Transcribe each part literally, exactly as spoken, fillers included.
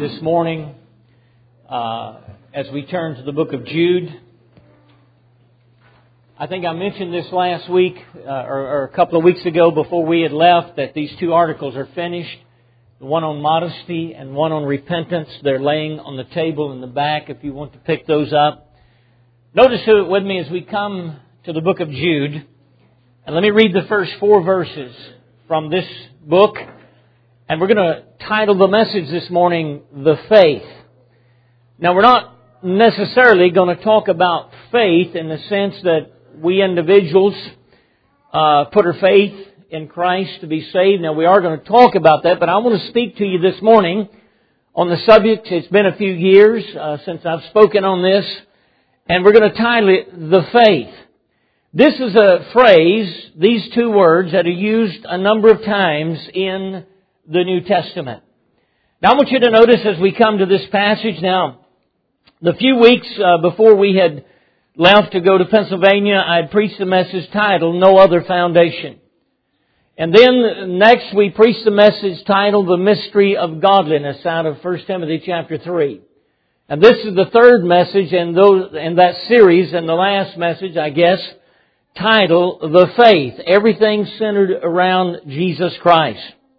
this morning uh, as we turn to the book of Jude. I think I mentioned this last week uh, or, or a couple of weeks ago before we had left that these two articles are finished. The one on modesty and one on repentance. They're laying on the table in the back if you want to pick those up. Notice it with me as we come to the book of Jude. And let me read the first four verses from this book. And we're going to title the message this morning, The Faith. Now, we're not necessarily going to talk about faith in the sense that we individuals uh, put our faith in Christ to be saved. Now, we are going to talk about that, but I want to speak to you this morning on the subject. It's been a few years uh, since I've spoken on this, and we're going to title it, The Faith. This is a phrase, these two words, that are used a number of times in the New Testament. Now I want you to notice as we come to this passage now, the few weeks uh, before we had left to go to Pennsylvania, I had preached a message titled, No Other Foundation. And then next we preached a message titled, The Mystery of Godliness, out of First Timothy chapter three. And this is the third message in, those, in that series, and the last message, I guess, titled, The Faith. Everything centered around Jesus Christ.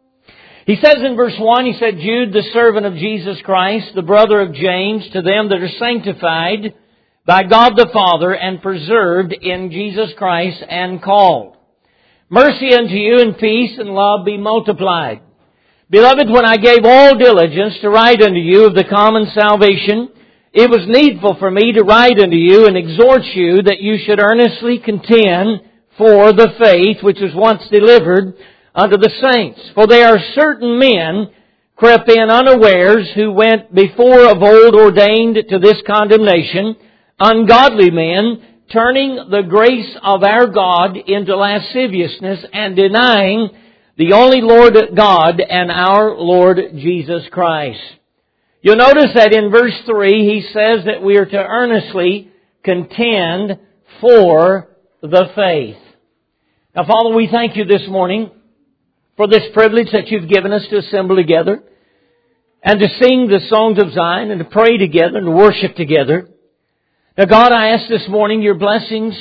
He says in verse one, he said, Jude, the servant of Jesus Christ, the brother of James, to them that are sanctified by God the Father and preserved in Jesus Christ and called. Mercy unto you and peace and love be multiplied. Beloved, when I gave all diligence to write unto you of the common salvation, it was needful for me to write unto you and exhort you that you should earnestly contend for the faith which was once delivered unto the saints. For there are certain men crept in unawares who went before of old ordained to this condemnation, ungodly men, turning the grace of our God into lasciviousness and denying the only Lord God and our Lord Jesus Christ. You'll notice that in verse three he says that we are to earnestly contend for the faith. Now, Father, we thank you this morning for this privilege that you've given us to assemble together and to sing the songs of Zion and to pray together and to worship together. Now, God, I ask this morning your blessings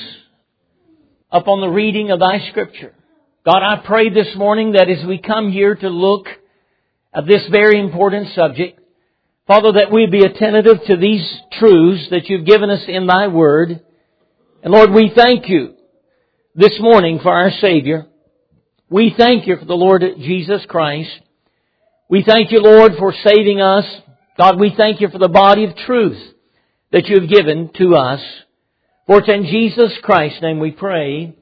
upon the reading of thy Scripture. God, I pray this morning that as we come here to look at this very important subject, Father, that we be attentive to these truths that you've given us in thy word. And Lord, we thank you this morning for our Savior. We thank you for the Lord Jesus Christ. We thank you, Lord, for saving us. God, we thank you for the body of truth that you have given to us. For it's in Jesus Christ's name we pray.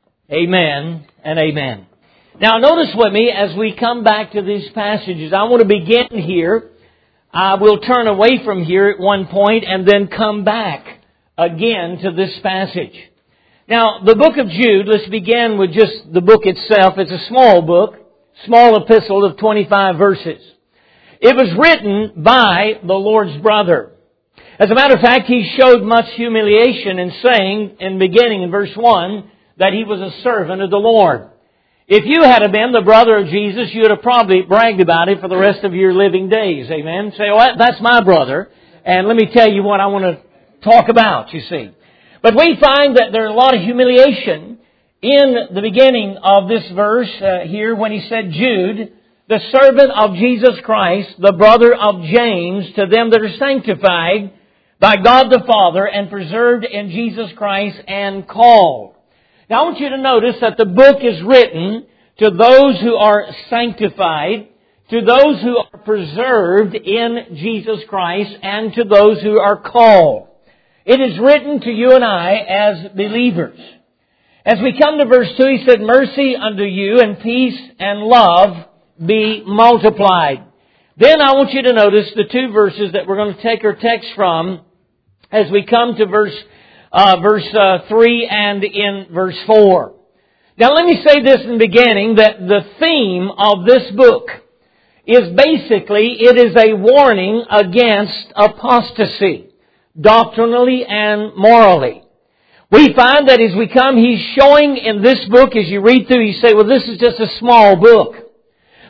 Amen and amen. Now notice with me as we come back to these passages, I want to begin here. I will turn away from here at one point and then come back again to this passage. Now, the book of Jude, let's begin with just the book itself. It's a small book, small epistle of twenty-five verses. It was written by the Lord's brother. As a matter of fact, he showed much humiliation in saying, in beginning in verse one, that he was a servant of the Lord. If you had been the brother of Jesus, you would have probably bragged about it for the rest of your living days. Amen? Say, oh, that's my brother. And let me tell you what I want to talk about, you see. But we find that there's a lot of humiliation in the beginning of this verse uh, here when he said, Jude, the servant of Jesus Christ, the brother of James, to them that are sanctified by God the Father and preserved in Jesus Christ and called. Now I want you to notice that the book is written to those who are sanctified, to those who are preserved in Jesus Christ, and to those who are called. It is written to you and I as believers. As we come to verse two, he said, Mercy unto you and peace and love be multiplied. Then I want you to notice the two verses that we're going to take our text from as we come to verse uh, verse uh, three and in verse four. Now let me say this in the beginning, that the theme of this book is basically, it is a warning against apostasy, doctrinally and morally. We find that as we come, he's showing in this book, as you read through, you say, well, this is just a small book.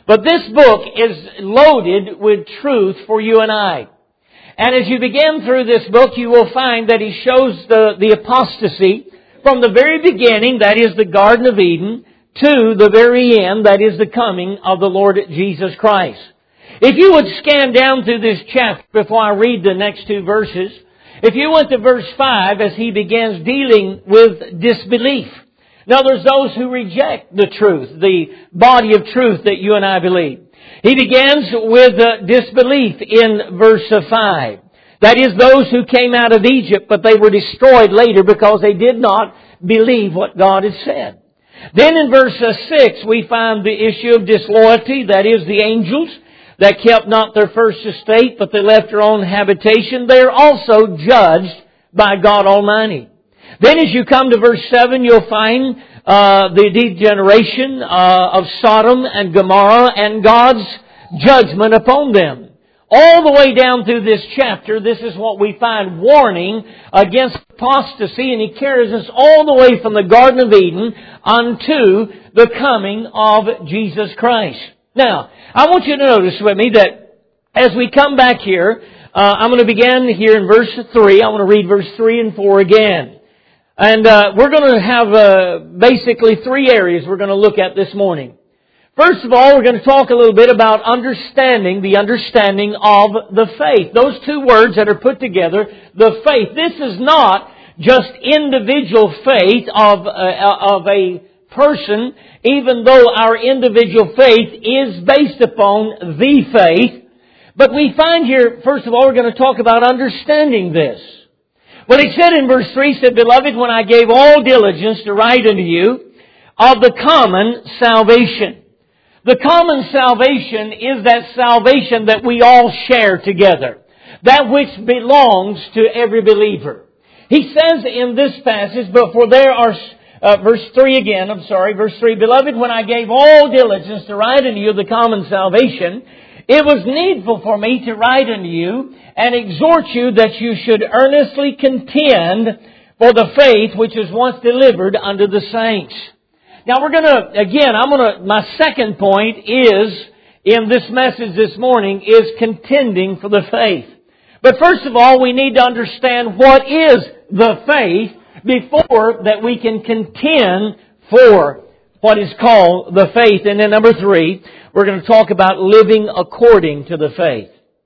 But this book is loaded with truth for you and I. And as you begin through this book, you will find that he shows the, the apostasy from the very beginning, that is the Garden of Eden, to the very end, that is the coming of the Lord Jesus Christ. If you would scan down through this chapter before I read the next two verses, if you went to verse five as he begins dealing with disbelief. Now there's those who reject the truth, the body of truth that you and I believe. He begins with uh, disbelief in verse five. That is those who came out of Egypt, but they were destroyed later because they did not believe what God had said. Then in verse six we find the issue of disloyalty, that is the angels that kept not their first estate, but they left their own habitation. They are also judged by God Almighty. Then as you come to verse seven, you'll find uh, the degeneration uh, of Sodom and Gomorrah and God's judgment upon them. All the way down through this chapter, this is what we find, warning against apostasy, and he carries us all the way from the Garden of Eden unto the coming of Jesus Christ. Now, I want you to notice with me that as we come back here, uh, I'm going to begin here in verse three. I want to read verse three and four again. And uh, we're going to have uh, basically three areas we're going to look at this morning. First of all, we're going to talk a little bit about understanding, the understanding of the faith. Those two words that are put together, the faith. This is not just individual faith of, uh, of a person, even though our individual faith is based upon the faith. But we find here, first of all, we're going to talk about understanding this. Well, he said in verse three, he said, Beloved, when I gave all diligence to write unto you of the common salvation. The common salvation is that salvation that we all share together. That which belongs to every believer. He says in this passage, but for there are, uh, verse three again, I'm sorry, verse three, Beloved, when I gave all diligence to write unto you the common salvation, it was needful for me to write unto you and exhort you that you should earnestly contend for the faith which was once delivered unto the saints. Now we're going to, again, I'm going to, my second point is, in this message this morning, is contending for the faith. But first of all, we need to understand what is the faith before that we can contend for what is called the faith. And then number three, we're going to talk about living according to the faith.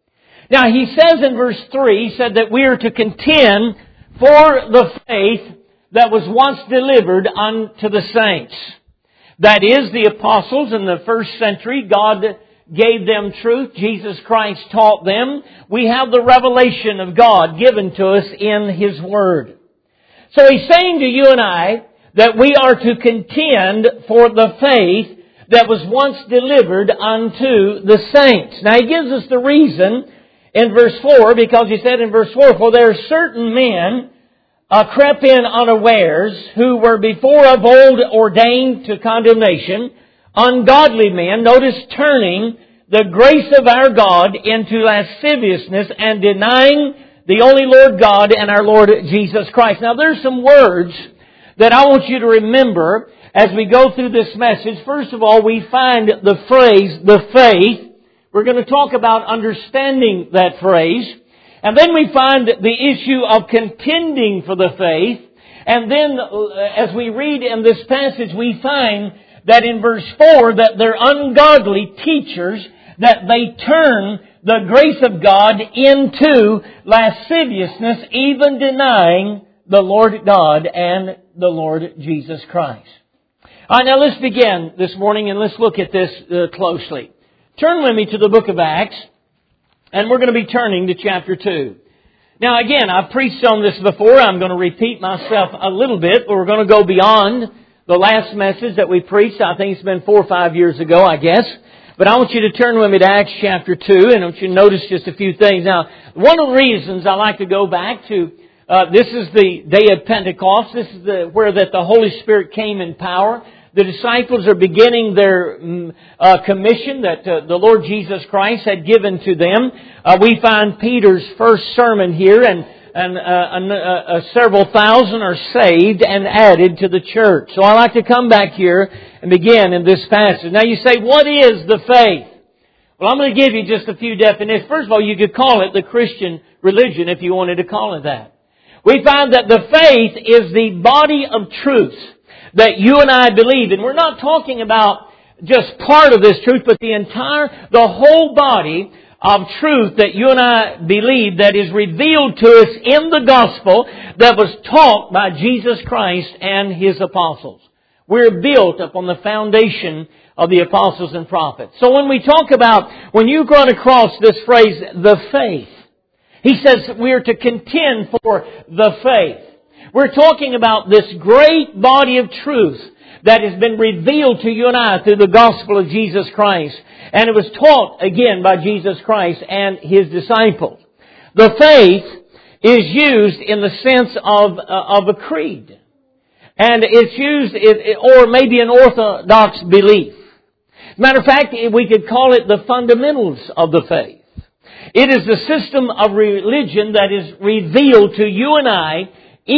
Now he says in verse three, he said that we are to contend for the faith that was once delivered unto the saints. That is, the apostles in the first century, God gave them truth. Jesus Christ taught them. We have the revelation of God given to us in His Word. So He's saying to you and I that we are to contend for the faith that was once delivered unto the saints. Now He gives us the reason in verse four, because He said in verse four, For there are certain men Uh, crept in unawares, who were before of old ordained to condemnation, ungodly men, notice turning the grace of our God into lasciviousness and denying the only Lord God and our Lord Jesus Christ. Now there's some words that I want you to remember as we go through this message. First of all, we find the phrase, the faith. We're going to talk about understanding that phrase. And then we find the issue of contending for the faith. And then as we read in this passage, we find that in verse four that they're ungodly teachers, that they turn the grace of God into lasciviousness, even denying the Lord God and the Lord Jesus Christ. All right, now let's begin this morning and let's look at this uh, closely. Turn with me to the book of Acts. And we're going to be turning to chapter two. Now again, I've preached on this before. I'm going to repeat myself a little bit, but we're going to go beyond the last message that we preached. I think it's been four or five years ago, I guess. But I want you to turn with me to Acts chapter two, and I want you to notice just a few things. Now, one of the reasons I like to go back to, uh, this is the day of Pentecost. This is the, where that the Holy Spirit came in power. The disciples are beginning their uh, commission that uh, the Lord Jesus Christ had given to them. Uh, we find Peter's first sermon here, and and uh, uh, uh, several thousand are saved and added to the church. So I like to come back here and begin in this passage. Now you say, what is the faith? Well, I'm going to give you just a few definitions. First of all, you could call it the Christian religion if you wanted to call it that. We find that the faith is the body of truth that you and I believe. And we're not talking about just part of this truth, but the entire, the whole body of truth that you and I believe that is revealed to us in the gospel that was taught by Jesus Christ and His apostles. We're built upon the foundation of the apostles and prophets. So when we talk about, when you run across this phrase, the faith, he says we're to contend for the faith. We're talking about this great body of truth that has been revealed to you and I through the gospel of Jesus Christ. And it was taught again by Jesus Christ and His disciples. The faith is used in the sense of, uh, of a creed. And it's used, it, or maybe an orthodox belief. As a matter of fact, we could call it the fundamentals of the faith. It is the system of religion that is revealed to you and I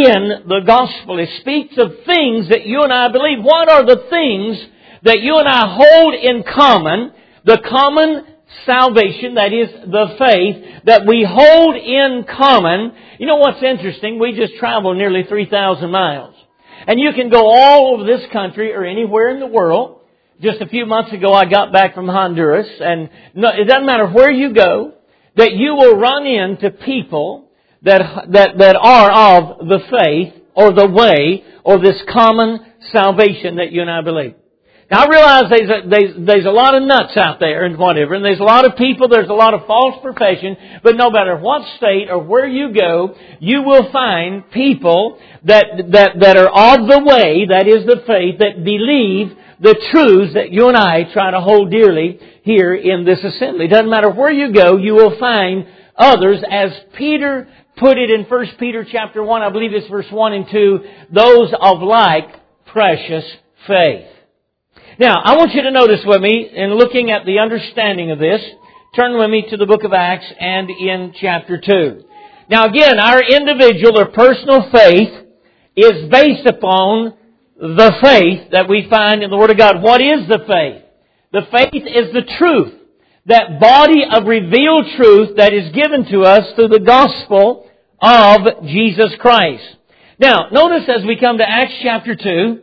in the gospel. It speaks of things that you and I believe. What are the things that you and I hold in common? The common salvation, that is the faith, that we hold in common. You know what's interesting? We just traveled nearly three thousand miles. And you can go all over this country or anywhere in the world. Just a few months ago I got back from Honduras, and no, it doesn't matter where you go, that you will run into people that, that, that are of the faith or the way or this common salvation that you and I believe. Now I realize there's a, there's, there's a lot of nuts out there and whatever, and there's a lot of people, there's a lot of false profession, but no matter what state or where you go, you will find people that, that, that are of the way, that is the faith, that believe the truths that you and I try to hold dearly here in this assembly. It doesn't matter where you go, you will find others, as Peter put it in First Peter chapter one, I believe it's verse one and two, those of like precious faith. Now, I want you to notice with me, in looking at the understanding of this, turn with me to the book of Acts and in chapter two. Now again, our individual or personal faith is based upon the faith that we find in the Word of God. What is the faith? The faith is the truth. That body of revealed truth that is given to us through the gospel of Jesus Christ. Now, notice as we come to Acts chapter two,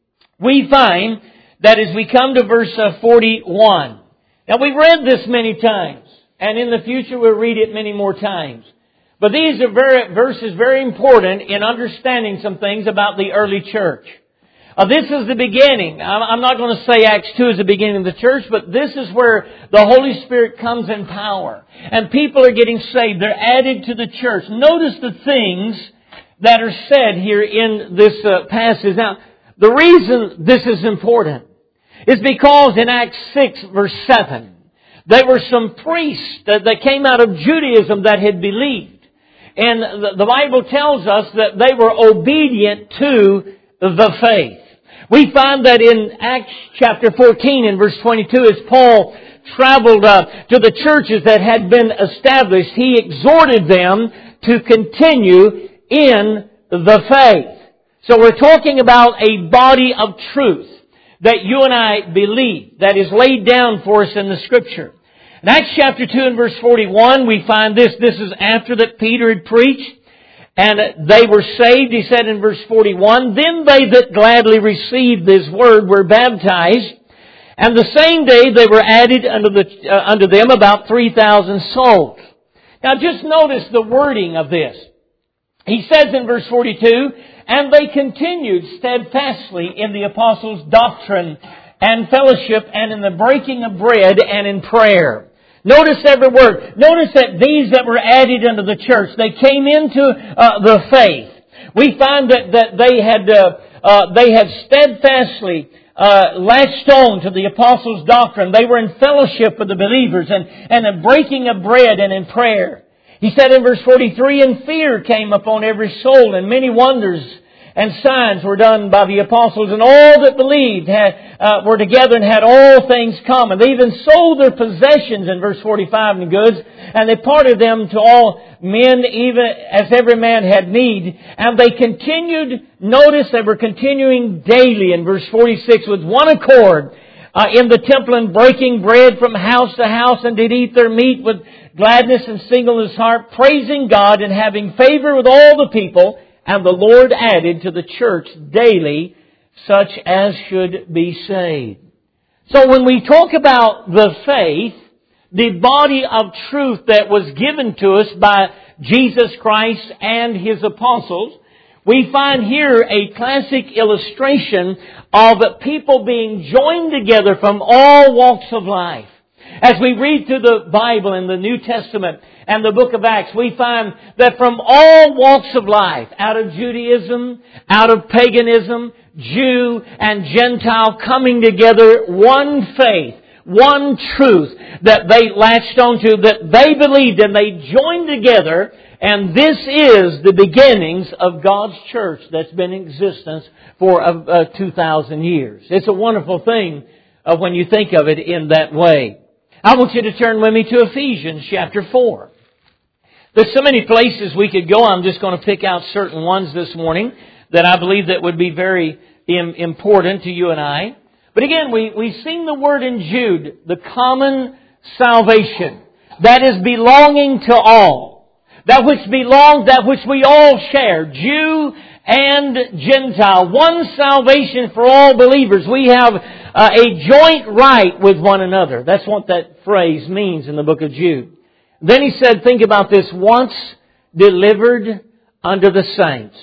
we find that as we come to verse forty-one. Now, we've read this many times, and in the future we'll read it many more times. But these are very, verses very important in understanding some things about the early church. Uh, this is the beginning. I'm not going to say Acts two is the beginning of the church, but this is where the Holy Spirit comes in power. And people are getting saved. They're added to the church. Notice the things that are said here in this uh, passage. Now, the reason this is important is because in Acts six verse seven, there were some priests that, that came out of Judaism that had believed. And the, the Bible tells us that they were obedient to the faith. We find that in Acts chapter fourteen and verse twenty-two, as Paul traveled uh, to the churches that had been established, he exhorted them to continue in the faith. So we're talking about a body of truth that you and I believe, that is laid down for us in the Scripture. In Acts chapter two and verse forty-one, we find this. This is after that Peter had preached. And they were saved, he said in verse forty-one, then they that gladly received this word were baptized, and the same day they were added unto, the, uh, unto them about three thousand souls. Now just notice the wording of this. He says in verse forty-two, and they continued steadfastly in the apostles' doctrine and fellowship and in the breaking of bread and in prayer. Notice every word. Notice that these that were added unto the church, they came into uh, the faith. We find that, that they had uh, uh, they had steadfastly uh, latched on to the apostles' doctrine. They were in fellowship with the believers and, and in breaking of bread and in prayer. He said in verse forty-three, and fear came upon every soul, and many wonders and signs were done by the apostles, and all that believed had, uh, were together and had all things common. They even sold their possessions in verse forty-five and goods, and they parted them to all men, even as every man had need. And they continued, notice they were continuing daily in verse forty-six with one accord uh, in the temple, and breaking bread from house to house, and did eat their meat with gladness and singleness heart, praising God and having favor with all the people. And the Lord added to the church daily such as should be saved. So when we talk about the faith, the body of truth that was given to us by Jesus Christ and His apostles, we find here a classic illustration of people being joined together from all walks of life. As we read through the Bible in the New Testament and the book of Acts, we find that from all walks of life, out of Judaism, out of paganism, Jew and Gentile coming together, one faith, one truth that they latched onto, that they believed, and they joined together. And this is the beginnings of God's church that's been in existence for uh, uh, two thousand years. It's a wonderful thing uh, when you think of it in that way. I want you to turn with me to Ephesians chapter four. There's so many places we could go. I'm just going to pick out certain ones this morning that I believe that would be very important to you and I. But again, we, we've seen the word in Jude, the common salvation. That is belonging to all. That which belongs, that which we all share, Jew and Gentile. One salvation for all believers. We have uh, a joint right with one another. That's what that phrase means in the book of Jude. Then he said, think about this, once delivered unto the saints.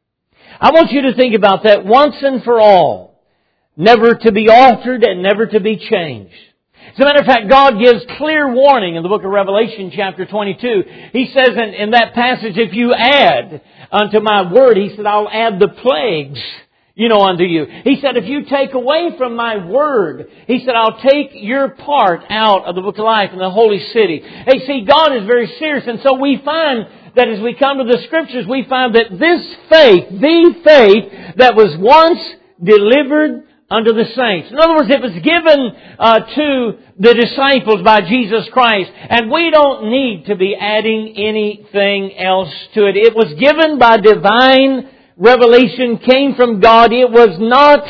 I want you to think about that once and for all. Never to be altered and never to be changed. As a matter of fact, God gives clear warning in the book of Revelation chapter twenty-two. He says in, in that passage, if you add unto my word, He said, I'll add the plagues, you know, unto you. He said, if you take away from my word, He said, I'll take your part out of the book of life in the holy city. Hey, see, God is very serious. And so we find that as we come to the Scriptures, we find that this faith, the faith that was once delivered unto the saints. In other words, it was given uh, to the disciples by Jesus Christ. And we don't need to be adding anything else to it. It was given by divine revelation, came from God. It was not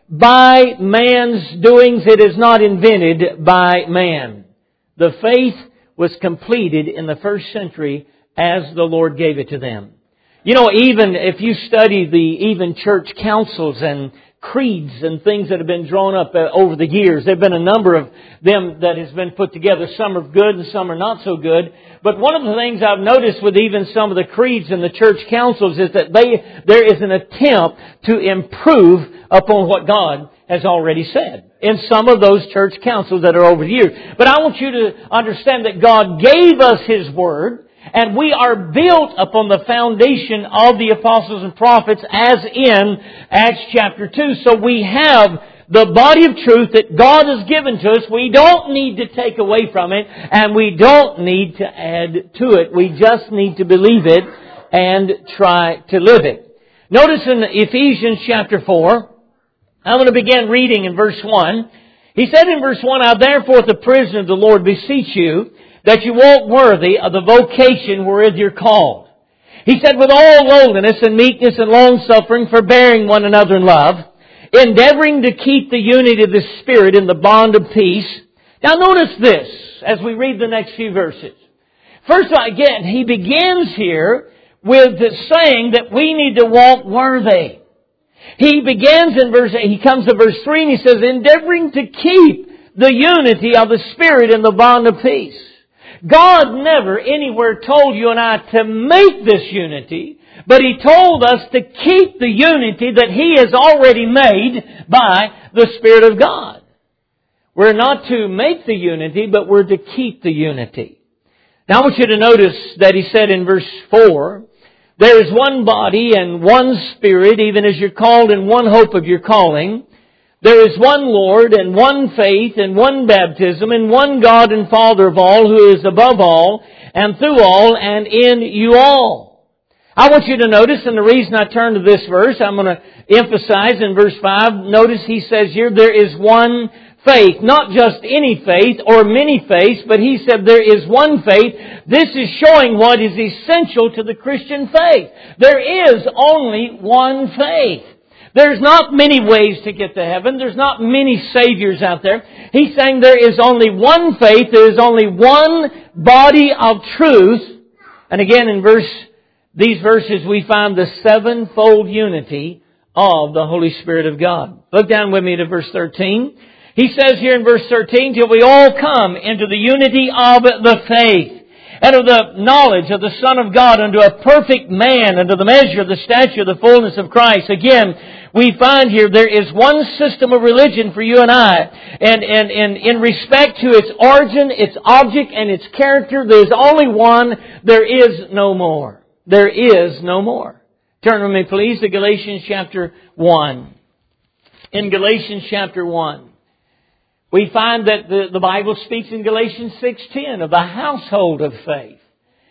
by man's doings. It is not invented by man. The faith was completed in the first century as the Lord gave it to them. You know, even if you study the even church councils and creeds and things that have been drawn up uh, over the years. There have been a number of them that has been put together. Some are good and some are not so good. But one of the things I've noticed with even some of the creeds in the church councils is that they there is an attempt to improve upon what God has already said in some of those church councils that are over the years. But I want you to understand that God gave us His Word, and we are built upon the foundation of the apostles and prophets as in Acts chapter two. So we have the body of truth that God has given to us. We don't need to take away from it, and we don't need to add to it. We just need to believe it and try to live it. Notice in Ephesians chapter four, I'm going to begin reading in verse one. He said in verse one, I therefore, the prisoner of the Lord, beseech you, that you walk worthy of the vocation wherewith you're called. He said, with all lowliness and meekness and long-suffering, forbearing one another in love, endeavoring to keep the unity of the Spirit in the bond of peace. Now notice this, as we read the next few verses. First, again, he begins here with saying that we need to walk worthy. He begins in verse, he comes to verse three and he says, endeavoring to keep the unity of the Spirit in the bond of peace. God never anywhere told you and I to make this unity, but He told us to keep the unity that He has already made by the Spirit of God. We're not to make the unity, but we're to keep the unity. Now I want you to notice that He said in verse four, there is one body and one Spirit, even as you're called in one hope of your calling. There is one Lord and one faith and one baptism and one God and Father of all, who is above all and through all and in you all. I want you to notice, and the reason I turn to this verse, I'm going to emphasize in verse five, notice he says here, there is one faith. Not just any faith or many faiths, but he said there is one faith. This is showing what is essential to the Christian faith. There is only one faith. There's not many ways to get to heaven. There's not many saviors out there. He's saying there is only one faith. There is only one body of truth. And again, in verse, these verses, we find the sevenfold unity of the Holy Spirit of God. Look down with me to verse thirteen. He says here in verse thirteen, till we all come into the unity of the faith and of the knowledge of the Son of God, unto a perfect man, unto the measure of the stature of the fullness of Christ. Again, we find here there is one system of religion for you and I. And, and, and in respect to its origin, its object, and its character, there's only one. There is no more. There is no more. Turn with me, please, to Galatians chapter one. In Galatians chapter one, we find that the, the Bible speaks in Galatians six ten of the household of faith.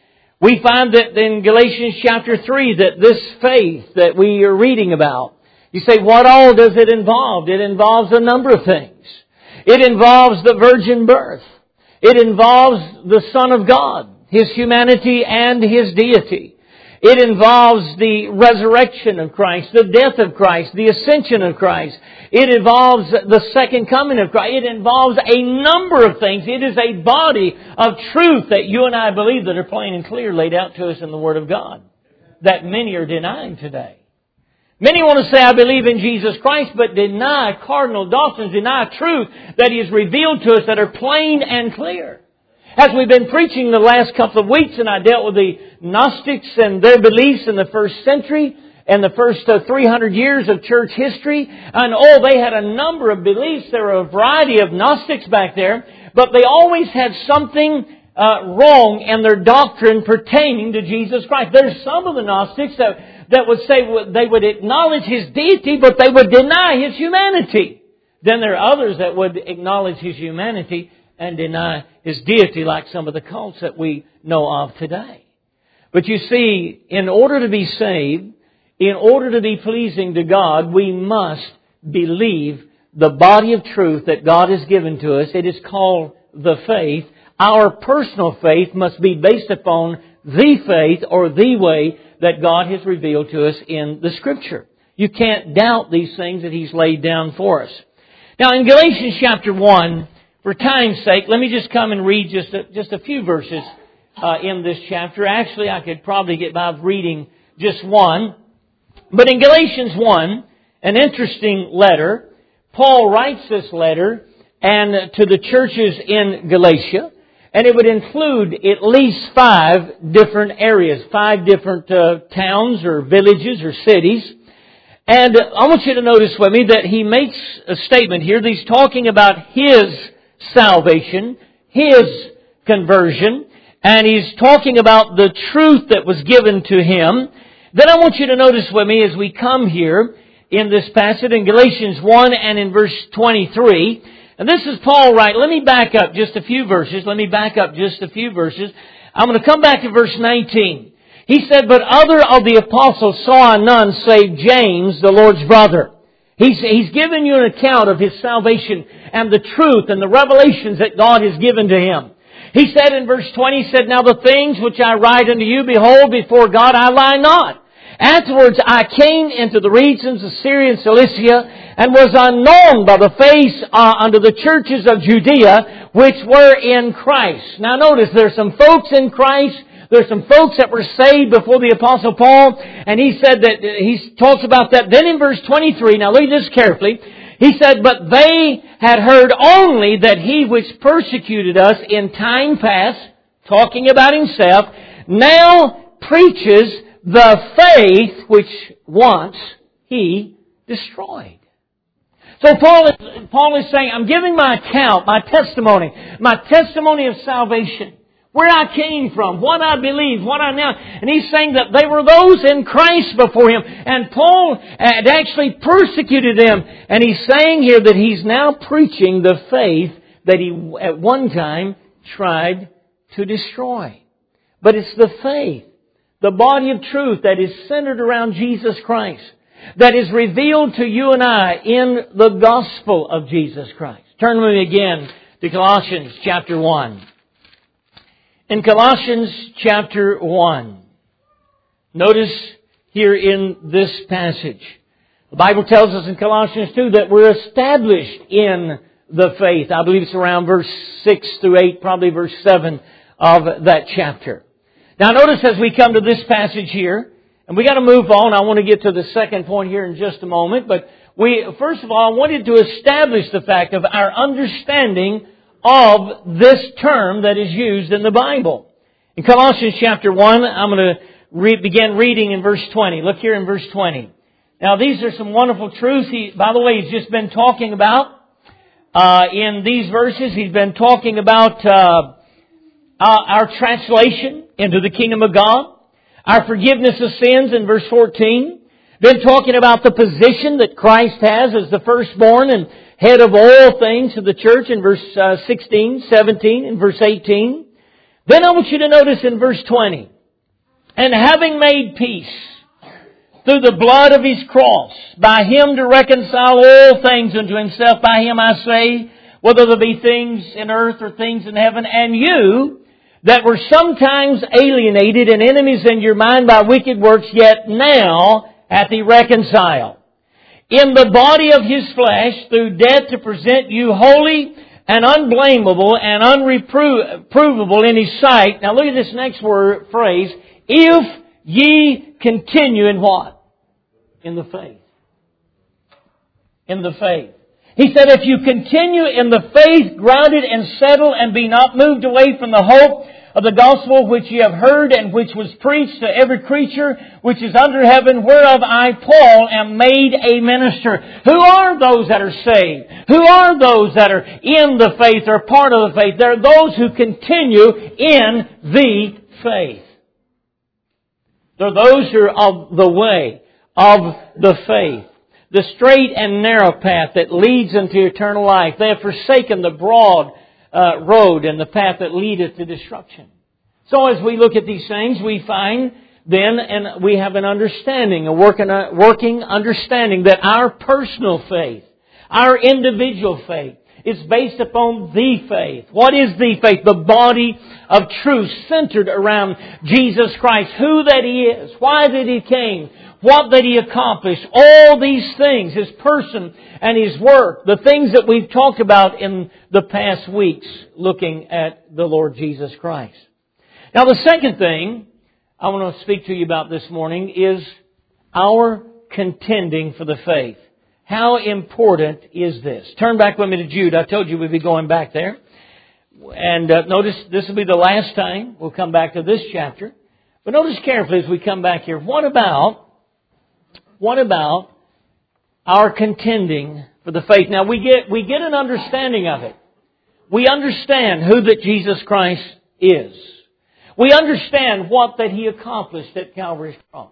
We find that in Galatians chapter three that this faith that we are reading about, you say, what all does it involve? It involves a number of things. It involves the virgin birth. It involves the Son of God, His humanity and His deity. It involves the resurrection of Christ, the death of Christ, the ascension of Christ. It involves the second coming of Christ. It involves a number of things. It is a body of truth that you and I believe that are plain and clear laid out to us in the Word of God, that many are denying today. Many want to say, I believe in Jesus Christ, but deny cardinal doctrines, deny truth that He has revealed to us that are plain and clear. As we've been preaching the last couple of weeks, and I dealt with the Gnostics and their beliefs in the first century and the first uh, three hundred years of church history, and oh, they had a number of beliefs. There were a variety of Gnostics back there, but they always had something uh, wrong in their doctrine pertaining to Jesus Christ. There's some of the Gnostics that, that would say they would acknowledge His deity, but they would deny His humanity. Then there are others that would acknowledge His humanity and deny His deity, like some of the cults that we know of today. But you see, in order to be saved, in order to be pleasing to God, we must believe the body of truth that God has given to us. It is called the faith. Our personal faith must be based upon the faith or the way that God has revealed to us in the Scripture. You can't doubt these things that He's laid down for us. Now, in Galatians chapter one, for time's sake, let me just come and read just a, just a few verses uh, in this chapter. Actually, I could probably get by reading just one. But in Galatians one, an interesting letter, Paul writes this letter and to the churches in Galatia, and it would include at least five different areas, five different uh, towns or villages or cities. And I want you to notice with me that he makes a statement here that he's talking about his salvation, His conversion, and He's talking about the truth that was given to Him. Then I want you to notice with me as we come here in this passage in Galatians one and in verse twenty-three. And this is Paul writing. Let me back up just a few verses. Let me back up just a few verses. I'm going to come back to verse nineteen. He said, but other of the apostles saw I none save James, the Lord's brother. He's, he's given you an account of his salvation and the truth and the revelations that God has given to him. He said in verse twenty, he said, now the things which I write unto you, behold, before God I lie not. Afterwards I came into the regions of Syria and Cilicia, and was unknown by the face uh, unto the churches of Judea, which were in Christ. Now notice, there's some folks in Christ. There's some folks that were saved before the Apostle Paul, and he said that, he talks about that. Then in verse twenty-three, now read this carefully, he said, but they had heard only that he which persecuted us in time past, talking about himself, now preaches the faith which once he destroyed. So Paul is, Paul is saying, I'm giving my account, my testimony, my testimony of salvation. Where I came from, what I believed, what I now... And he's saying that they were those in Christ before him. And Paul had actually persecuted them. And he's saying here that he's now preaching the faith that he at one time tried to destroy. But it's the faith The body of truth that is centered around Jesus Christ. That is revealed to you and I in the gospel of Jesus Christ. Turn with me again to Colossians chapter one. In Colossians chapter one, notice here in this passage, the Bible tells us in Colossians two that we're established in the faith. I believe it's around verse six through eight, probably verse seven of that chapter. Now notice as we come to this passage here, and we got to move on. I want to get to the second point here in just a moment, but we, first of all, I wanted to establish the fact of our understanding of this term that is used in the Bible. In Colossians chapter one, I'm going to re- begin reading in verse twenty. Look here in verse twenty. Now these are some wonderful truths. He, by the way, he's just been talking about, uh, in these verses, he's been talking about, uh, uh, our translation into the kingdom of God, our forgiveness of sins in verse fourteen, been talking about the position that Christ has as the firstborn and head of all things of the church in verse uh, sixteen, seventeen, and verse eighteen. Then I want you to notice in verse twenty, and having made peace through the blood of His cross, by Him to reconcile all things unto Himself, by Him I say, whether there be things in earth or things in heaven, and you that were sometimes alienated and enemies in your mind by wicked works, yet now hath He reconciled in the body of His flesh through death to present you holy and unblameable and unreprovable in His sight. Now look at this next word, phrase, if ye continue in what? In the faith. In the faith. He said, if you continue in the faith, grounded and settled, and be not moved away from the hope of the gospel which ye have heard, and which was preached to every creature which is under heaven, whereof I, Paul, am made a minister. Who are those that are saved? Who are those that are in the faith or part of the faith? They're those who continue in the faith. They're those who are of the way, of the faith. The straight and narrow path that leads into eternal life. They have forsaken the broad uh, road and the path that leadeth to destruction. So as we look at these things, we find then, and we have an understanding, a working, a working understanding that our personal faith, our individual faith, is based upon the faith. What is the faith? The body of truth centered around Jesus Christ. Who that He is. Why that He came. What that He accomplished. All these things. His person and His work. The things that we've talked about in the past weeks looking at the Lord Jesus Christ. Now the second thing I want to speak to you about this morning is our contending for the faith. How important is this? Turn back with me to Jude. I told you we'd be going back there. And uh, notice this will be the last time we'll come back to this chapter. But notice carefully as we come back here. What about, what about our contending for the faith? Now we get, we get an understanding of it. We understand who that Jesus Christ is. We understand what that He accomplished at Calvary's cross.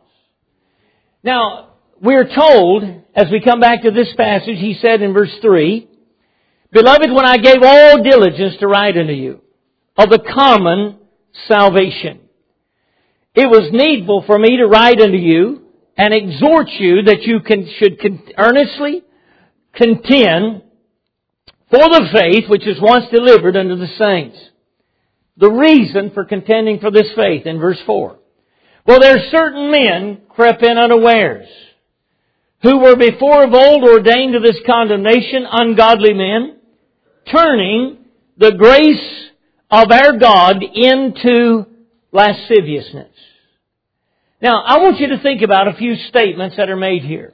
Now, we're told, as we come back to this passage, He said in verse three, Beloved, when I gave all diligence to write unto you of the common salvation, it was needful for me to write unto you and exhort you that you can, should con- earnestly contend for the faith which is once delivered unto the saints. The reason for contending for this faith in verse four. Well, there are certain men crept in unawares, who were before of old ordained to this condemnation, ungodly men, turning the grace of our God into lasciviousness. Now, I want you to think about a few statements that are made here.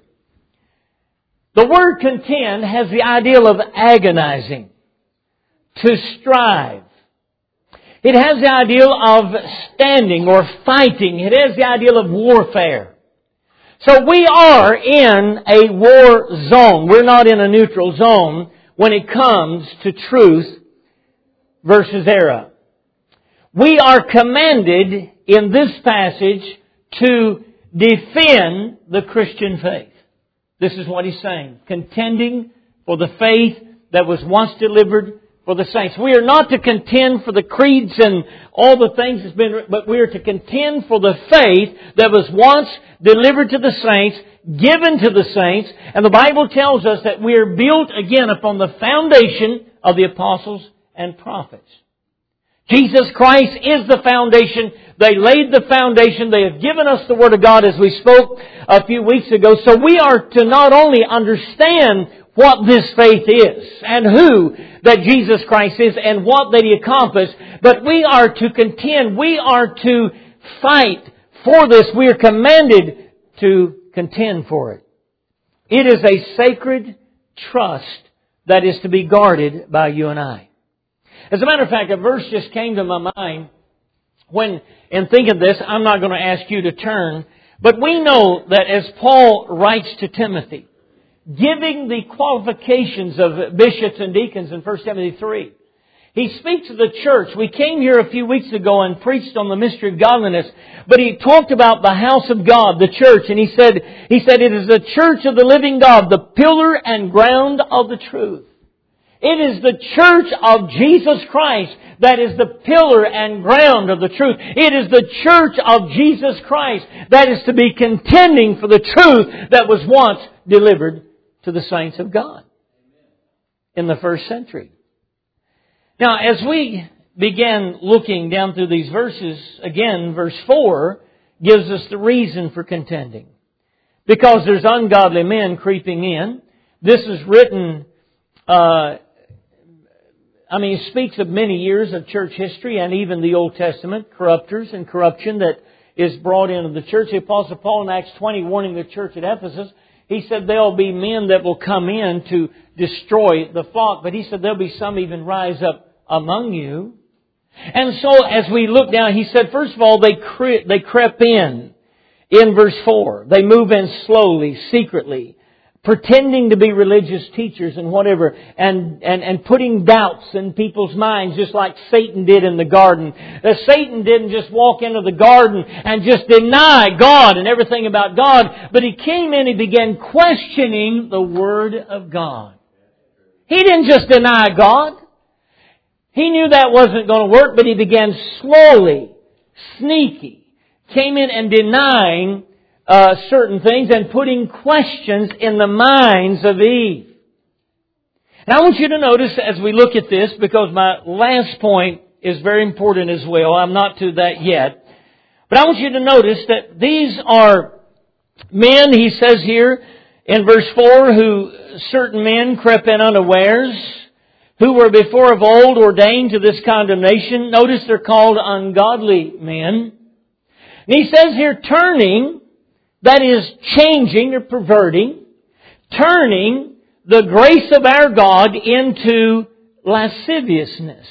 The word contend has the ideal of agonizing, to strive. It has the ideal of standing or fighting. It has the ideal of warfare. So we are in a war zone. We're not in a neutral zone when it comes to truth versus error. We are commanded in this passage to defend the Christian faith. This is what he's saying. Contending for the faith that was once delivered for the saints. We are not to contend for the creeds and all the things that's been, but we are to contend for the faith that was once delivered to the saints, given to the saints. And the Bible tells us that we are built again upon the foundation of the apostles and prophets. Jesus Christ is the foundation. They laid the foundation. They have given us the Word of God as we spoke a few weeks ago. So we are to not only understand what this faith is and who that Jesus Christ is and what that He accomplished, but we are to contend. We are to fight for this. We are commanded to contend for it. It is a sacred trust that is to be guarded by you and I. As a matter of fact, a verse just came to my mind when, in thinking of this, I'm not going to ask you to turn, but we know that as Paul writes to Timothy, giving the qualifications of bishops and deacons in First Timothy three, he speaks to the church. We came here a few weeks ago and preached on the mystery of godliness, but he talked about the house of God, the church, and he said, he said, it is the church of the living God, the pillar and ground of the truth. It is the church of Jesus Christ that is the pillar and ground of the truth. It is the church of Jesus Christ that is to be contending for the truth that was once delivered to the saints of God in the first century. Now, as we began looking down through these verses, again, verse four gives us the reason for contending. Because there's ungodly men creeping in. This is written, uh, I mean, it speaks of many years of church history and even the Old Testament, corrupters and corruption that is brought into the church. The Apostle Paul in Acts twenty, warning the church at Ephesus, he said there'll be men that will come in to destroy the flock. But he said there'll be some even rise up among you. And so as we look down, he said, first of all, they cre- they crept in. In verse four, they move in slowly, secretly, pretending to be religious teachers and whatever, and, and, and putting doubts in people's minds, just like Satan did in the garden. Uh, Satan didn't just walk into the garden and just deny God and everything about God, but he came in and began questioning the Word of God. He didn't just deny God. He knew that wasn't going to work, but he began slowly, sneaky, came in and denying Uh, certain things and putting questions in the minds of Eve. And I want you to notice as we look at this, because my last point is very important as well. I'm not to that yet. But I want you to notice that these are men, he says here in verse four, who certain men crept in unawares, who were before of old ordained to this condemnation. Notice they're called ungodly men. And he says here, turning, that is changing or perverting, turning the grace of our God into lasciviousness.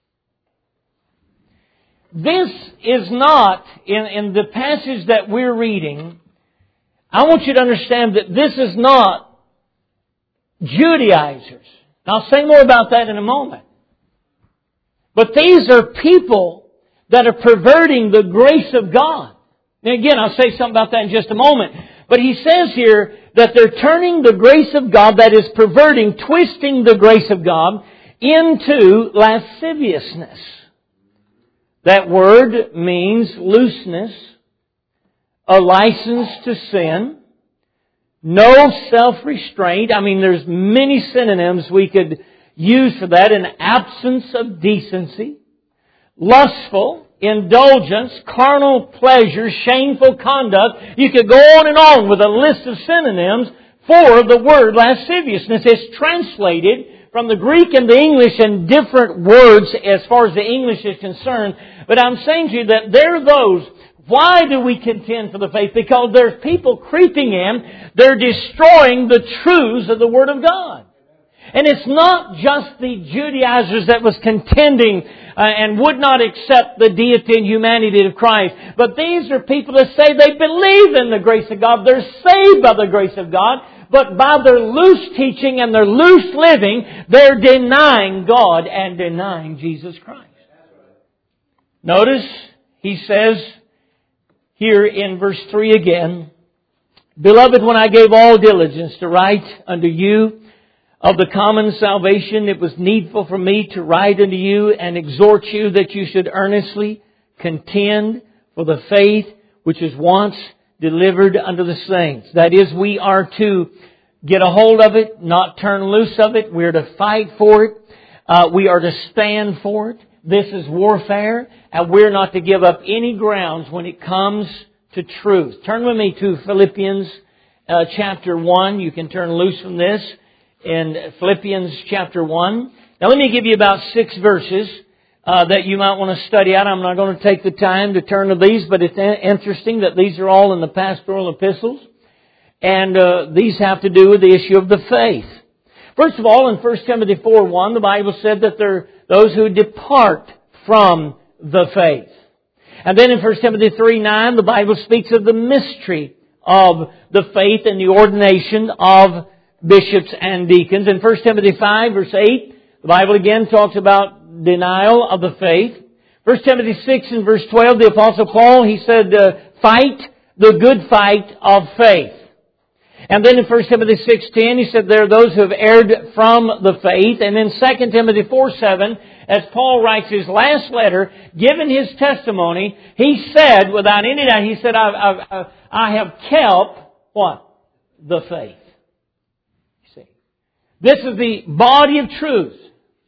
This is not, in, in the passage that we're reading, I want you to understand that this is not Judaizers. And I'll say more about that in a moment. But these are people that are perverting the grace of God. And again, I'll say something about that in just a moment. But he says here that they're turning the grace of God, that is perverting, twisting the grace of God, into lasciviousness. That word means looseness, a license to sin, no self-restraint. I mean, there's many synonyms we could use for that. An absence of decency, lustful, indulgence, carnal pleasure, shameful conduct. You could go on and on with a list of synonyms for the word lasciviousness. It's translated from the Greek and the English in different words as far as the English is concerned. But I'm saying to you that there are those. Why do we contend for the faith? Because there's people creeping in. They're destroying the truths of the Word of God. And it's not just the Judaizers that was contending uh, and would not accept the deity and humanity of Christ. But these are people that say they believe in the grace of God. They're saved by the grace of God. But by their loose teaching and their loose living, they're denying God and denying Jesus Christ. Notice, he says here in verse three again, Beloved, when I gave all diligence to write unto you of the common salvation, it was needful for me to write unto you and exhort you that you should earnestly contend for the faith which is once delivered unto the saints. That is, we are to get a hold of it, not turn loose of it. We are to fight for it. Uh, we are to stand for it. This is warfare, and we're not to give up any grounds when it comes to truth. Turn with me to Philippians uh, chapter one. You can turn loose from this in Philippians chapter one. Now let me give you about six verses uh, that you might want to study out. I'm not going to take the time to turn to these, but it's interesting that these are all in the pastoral epistles. And uh, these have to do with the issue of the faith. First of all, in First Timothy four one, the Bible said that there are those who depart from the faith. And then in First Timothy three nine, the Bible speaks of the mystery of the faith and the ordination of bishops and deacons. In First Timothy five verse eight, the Bible again talks about denial of the faith. First Timothy six and verse twelve, the Apostle Paul, he said, uh, fight the good fight of faith. And then in First Timothy six ten, he said there are those who have erred from the faith. And in Second Timothy four seven, as Paul writes his last letter, given his testimony, he said, without any doubt, he said, I, I, I have kept, what? The faith. You see, this is the body of truth.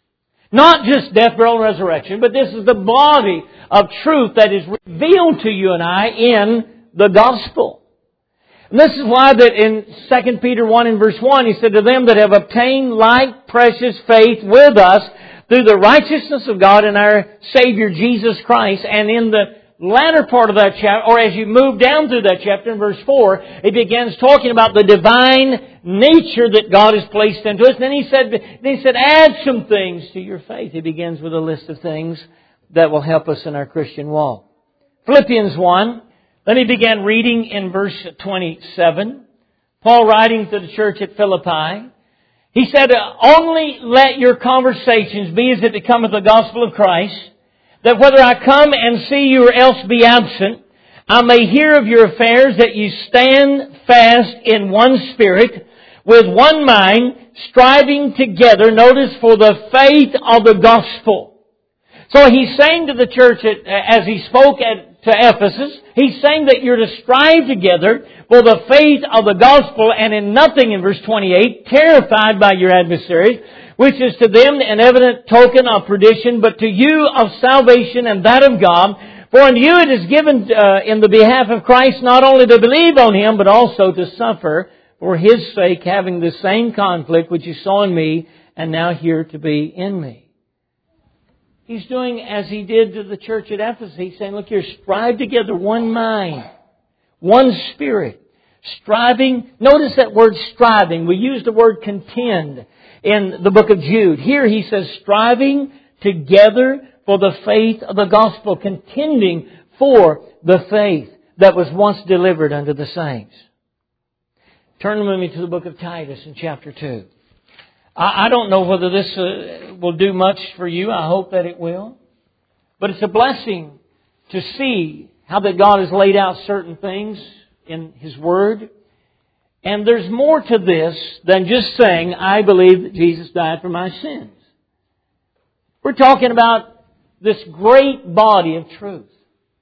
Not just death, burial, and resurrection, but this is the body of truth that is revealed to you and I in the gospel. And this is why that in Second Peter one and verse one, he said, to them that have obtained like precious faith with us through the righteousness of God and our Savior Jesus Christ. And in the latter part of that chapter, or as you move down through that chapter in verse four, it begins talking about the divine nature that God has placed into us. And then he said, then he said, add some things to your faith. He begins with a list of things that will help us in our Christian walk. Philippians one. Then he began reading in verse twenty-seven. Paul writing to the church at Philippi. He said, only let your conversations be as it becometh the gospel of Christ, that whether I come and see you or else be absent, I may hear of your affairs, that you stand fast in one spirit, with one mind, striving together, notice, for the faith of the gospel. So he's saying to the church, at, as he spoke at to Ephesus, he's saying that you're to strive together for the faith of the gospel, and in nothing, in verse twenty-eight, terrified by your adversaries, which is to them an evident token of perdition, but to you of salvation and that of God. For unto you it is given uh, in the behalf of Christ not only to believe on Him, but also to suffer for His sake, having the same conflict which you saw in me, and now here to be in me. He's doing as he did to the church at Ephesus. He's saying, look here, strive together, one mind, one spirit, striving. Notice that word striving. We use the word contend in the book of Jude. Here he says, striving together for the faith of the gospel, contending for the faith that was once delivered unto the saints. Turn with me to the book of Titus in chapter two. I don't know whether this uh, will do much for you. I hope that it will. But it's a blessing to see how that God has laid out certain things in His Word. And there's more to this than just saying, I believe that Jesus died for my sins. We're talking about this great body of truth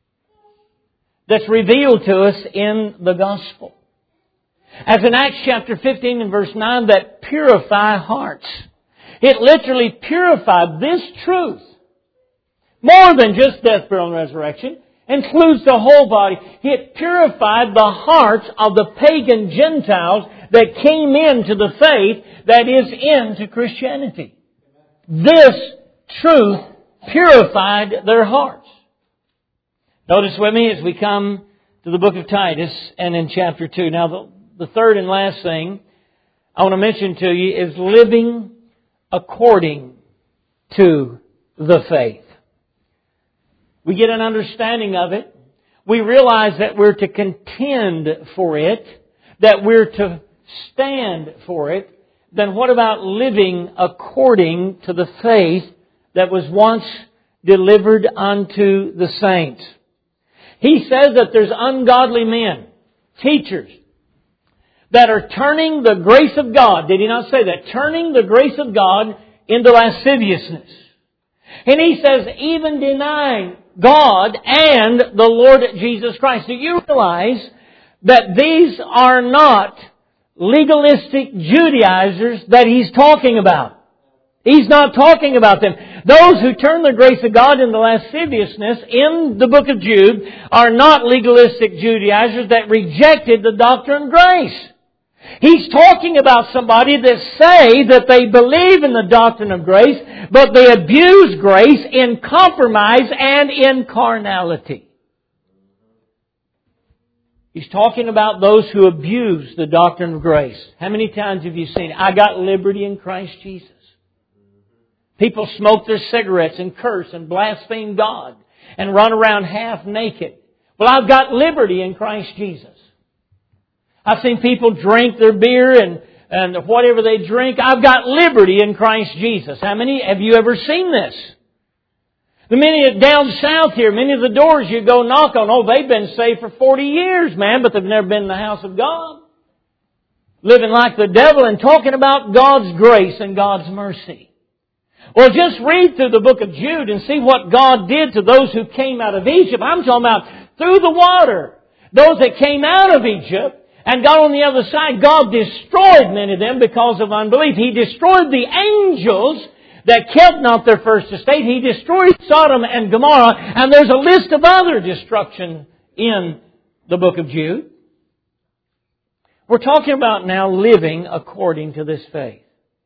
that's revealed to us in the gospel. As in Acts chapter fifteen and verse nine, that purify hearts. It literally purified this truth. More than just death, burial, and resurrection. Includes the whole body. It purified the hearts of the pagan Gentiles that came into the faith that is into Christianity. This truth purified their hearts. Notice with me as we come to the book of Titus and in chapter two. Now the The third and last thing I want to mention to you is living according to the faith. We get an understanding of it. We realize that we're to contend for it, that we're to stand for it. Then what about living according to the faith that was once delivered unto the saints? He says that there's ungodly men, teachers, that are turning the grace of God. Did He not say that? Turning the grace of God into lasciviousness. And He says, even denying God and the Lord Jesus Christ. Do you realize that these are not legalistic Judaizers that He's talking about? He's not talking about them. Those who turn the grace of God into lasciviousness in the book of Jude are not legalistic Judaizers that rejected the doctrine of grace. He's talking about somebody that say that they believe in the doctrine of grace, but they abuse grace in compromise and in carnality. He's talking about those who abuse the doctrine of grace. How many times have you seen, I got liberty in Christ Jesus? People smoke their cigarettes and curse and blaspheme God and run around half naked. Well, I've got liberty in Christ Jesus. I've seen people drink their beer and, and whatever they drink. I've got liberty in Christ Jesus. How many have you ever seen this? The many down south here, many of the doors you go knock on, oh, they've been saved for forty years, man, but they've never been in the house of God. Living like the devil and talking about God's grace and God's mercy. Well, just read through the book of Jude and see what God did to those who came out of Egypt. I'm talking about through the water. Those that came out of Egypt and got on the other side, God destroyed many of them because of unbelief. He destroyed the angels that kept not their first estate. He destroyed Sodom and Gomorrah. And there's a list of other destruction in the book of Jude. We're talking about now living according to this faith.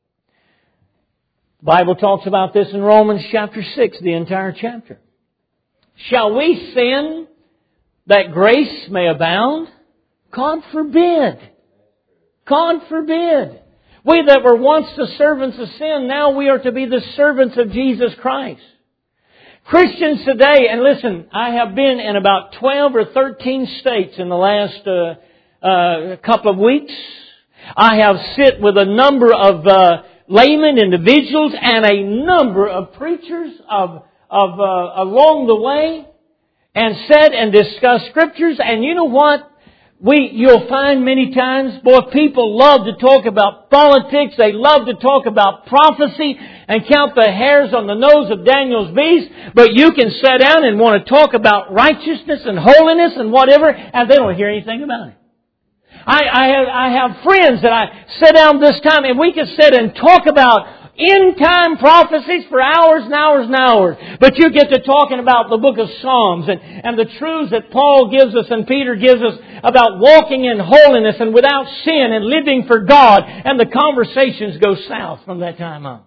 The Bible talks about this in Romans chapter six, the entire chapter. Shall we sin that grace may abound? God forbid. God forbid. We that were once the servants of sin, now we are to be the servants of Jesus Christ. Christians today, and listen, I have been in about twelve or thirteen states in the last uh, uh, couple of weeks. I have sit with a number of uh, laymen, individuals, and a number of preachers of, of uh, along the way, and said and discussed Scriptures. And you know what? We, you'll find many times, boy, people love to talk about politics. They love to talk about prophecy and count the hairs on the nose of Daniel's beast. But you can sit down and want to talk about righteousness and holiness and whatever, and they don't hear anything about it. I, I, have, I have friends that I sit down this time and we can sit and talk about end-time prophecies for hours and hours and hours. But you get to talking about the book of Psalms and, and the truths that Paul gives us and Peter gives us about walking in holiness and without sin and living for God. And the conversations go south from that time on.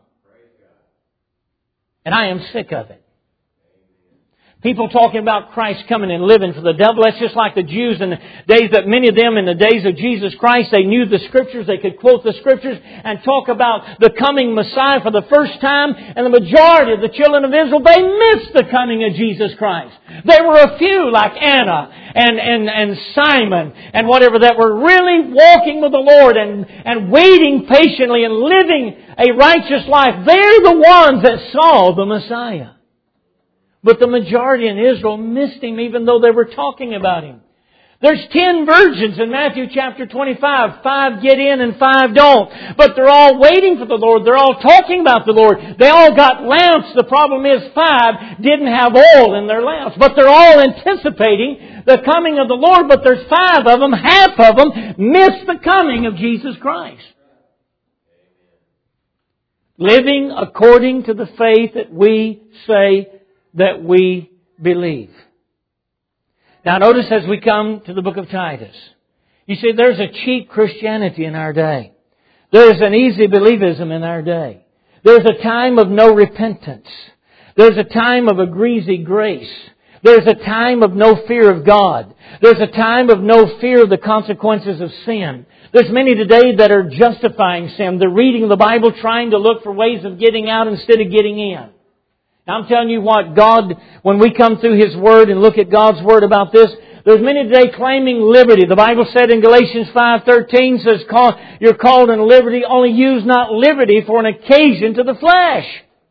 And I am sick of it. People talking about Christ coming and living for the devil. That's just like the Jews in the days that many of them in the days of Jesus Christ, they knew the Scriptures. They could quote the Scriptures and talk about the coming Messiah for the first time. And the majority of the children of Israel, they missed the coming of Jesus Christ. There were a few like Anna and, and, and Simon and whatever that were really walking with the Lord and, and waiting patiently and living a righteous life. They're the ones that saw the Messiah. But the majority in Israel missed Him even though they were talking about Him. There's ten virgins in Matthew chapter twenty-five. Five get in and five don't. But they're all waiting for the Lord. They're all talking about the Lord. They all got lamps. The problem is five didn't have oil in their lamps. But they're all anticipating the coming of the Lord. But there's five of them, half of them, missed the coming of Jesus Christ. Living according to the faith that we say that we believe. Now notice as we come to the book of Titus. You see, there's a cheap Christianity in our day. There's an easy believism in our day. There's a time of no repentance. There's a time of a greasy grace. There's a time of no fear of God. There's a time of no fear of the consequences of sin. There's many today that are justifying sin. They're reading the Bible trying to look for ways of getting out instead of getting in. Now I'm telling you what, God, when we come through His Word and look at God's Word about this, there's many today claiming liberty. The Bible said in Galatians five thirteen says, you're called in liberty, only use not liberty for an occasion to the flesh.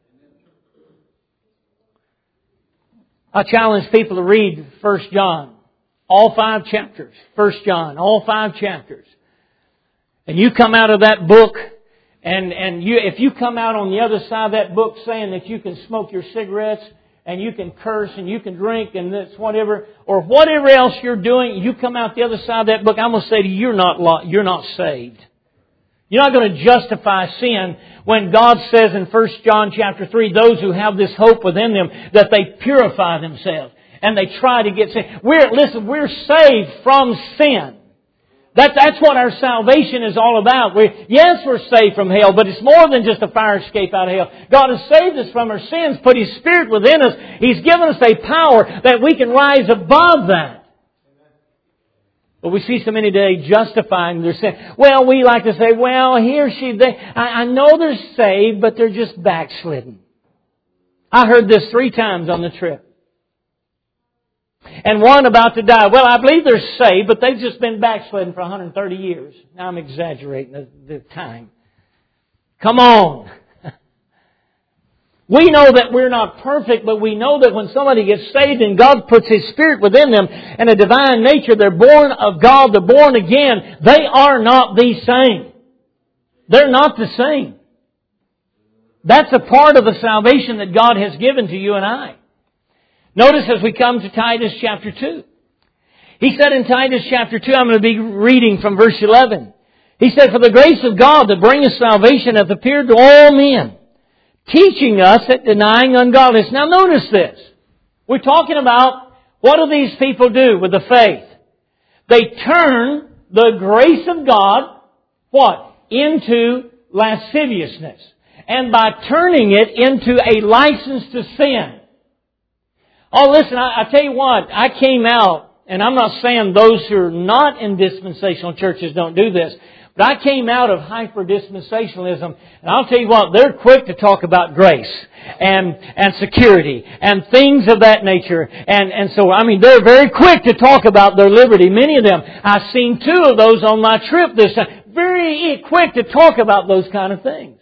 I challenge people to read First John. All five chapters. First John. All five chapters. And you come out of that book, and, and you, if you come out on the other side of that book saying that you can smoke your cigarettes, and you can curse, and you can drink, and this whatever, or whatever else you're doing, you come out the other side of that book, I'm going to say to you, you're not, you're not saved. You're not going to justify sin when God says in First John chapter three, those who have this hope within them, that they purify themselves, and they try to get saved. We're, listen, we're saved from sin. That, that's what our salvation is all about. We, yes, we're saved from hell, but it's more than just a fire escape out of hell. God has saved us from our sins, put His Spirit within us. He's given us a power that we can rise above that. But we see so many today justifying their sin. Well, we like to say, well, he or she, they, I, I know they're saved, but they're just backslidden. I heard this three times on the trip. And one about to die. Well, I believe they're saved, but they've just been backslidden for one hundred thirty years. Now I'm exaggerating the, the time. Come on. We know that we're not perfect, but we know that when somebody gets saved and God puts His Spirit within them and a divine nature, they're born of God, they're born again, they are not the same. They're not the same. That's a part of the salvation that God has given to you and I. Notice as we come to Titus chapter two. He said in Titus chapter two, I'm going to be reading from verse eleven. He said, for the grace of God that bringeth salvation hath appeared to all men, teaching us that denying ungodliness. Now notice this. We're talking about what do these people do with the faith? They turn the grace of God, what? Into lasciviousness. And by turning it into a license to sin. Oh, listen, I, I tell you what, I came out, and I'm not saying those who are not in dispensational churches don't do this, but I came out of hyper-dispensationalism, and I'll tell you what, they're quick to talk about grace and and security and things of that nature. And, and so, I mean, they're very quick to talk about their liberty. Many of them, I've seen two of those on my trip this time, very quick to talk about those kind of things.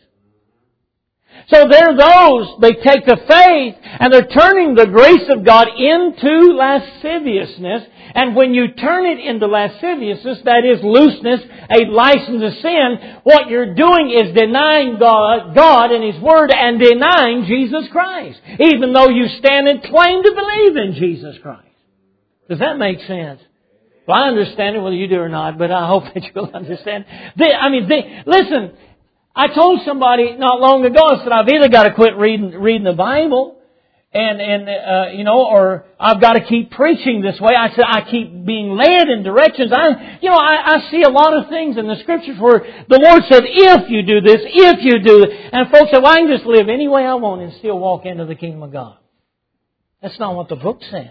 So they're those, they take the faith and they're turning the grace of God into lasciviousness. And when you turn it into lasciviousness, that is looseness, a license to sin, what you're doing is denying God, God and His Word and denying Jesus Christ. Even though you stand and claim to believe in Jesus Christ. Does that make sense? Well, I understand it whether you do or not, but I hope that you'll understand. They, I mean, they, listen, I told somebody not long ago, I said, I've either got to quit reading, reading the Bible, and, and uh, you know, or I've got to keep preaching this way. I said, I keep being led in directions. I, you know, I, I see a lot of things in the Scriptures where the Lord said, if you do this, if you do this. And folks say, well, I can just live any way I want and still walk into the kingdom of God. That's not what the book says.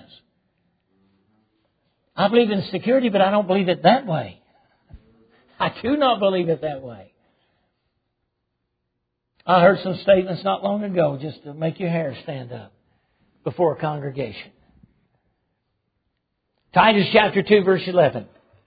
I believe in security, but I don't believe it that way. I do not believe it that way. I heard some statements not long ago just to make your hair stand up before a congregation. Titus chapter two verse eleven.